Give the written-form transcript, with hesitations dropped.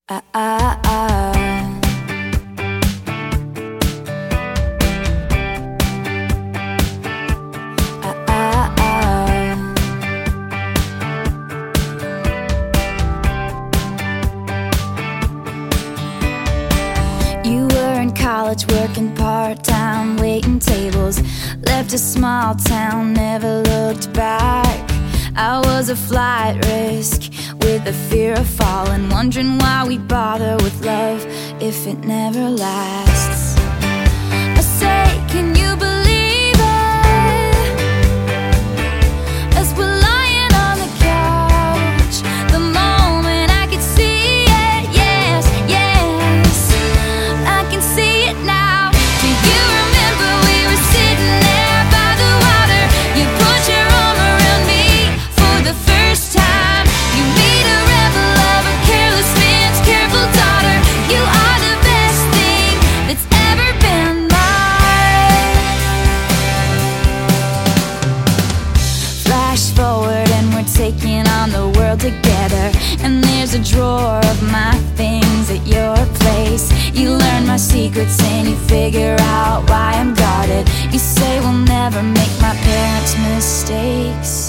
Ah, ah, ah. Ah, ah, ah. You were in college working part-time, waiting tables, left a small town, never looked back. I was a flight risk with the fear of falling, wondering why we bother with love if it never lasts. I say, can you believe it? As we're lying on the couch, the moment I could see it, yes, yes, I can see it now. Do you remember we were sitting there by the water? You put your arm around me for the first time. You made a rebel of a careless man's careful daughter. You are the best thing that's ever been mine. Flash forward and we're taking on the world together, and there's a drawer of my things at your place. You learn my secrets and you figure out why I'm guarded. You say we'll never make my parents' mistakes.